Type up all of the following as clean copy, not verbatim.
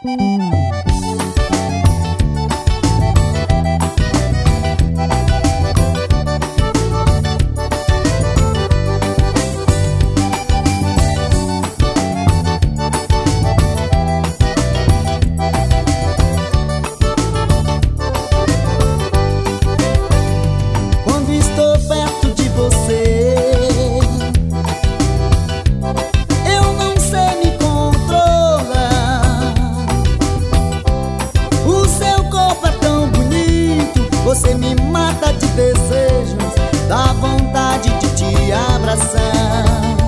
Você me mata de desejos, dá vontade de te abraçar.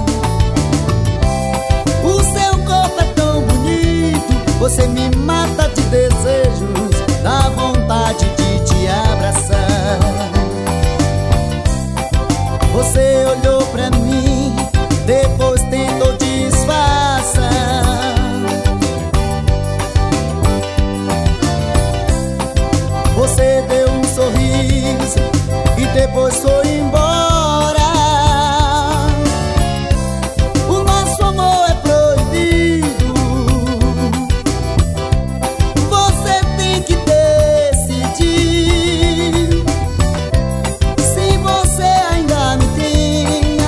O seu corpo é tão bonito, você me mata de desejos, dá vontade de te abraçar. Você olhou pra mim, depois tentou disfarçar. Você deu um sorriso e depois foi embora. O nosso amor é proibido, você tem que decidir se você ainda me tem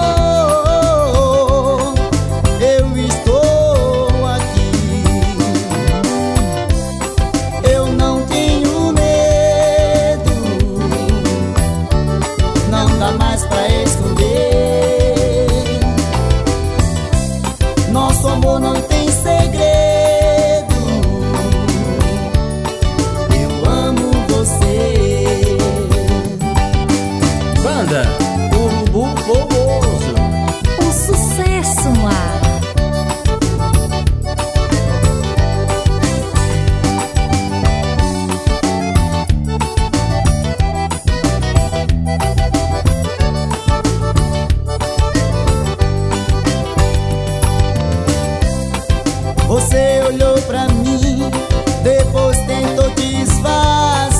amor. Eu estou aqui, eu não tenho mais pra esconder. Nosso amor não tem segredo. Eu amo você. Banda Urubu Formoso, um sucesso no ar. Você olhou pra mim, depois tentou disfarçar.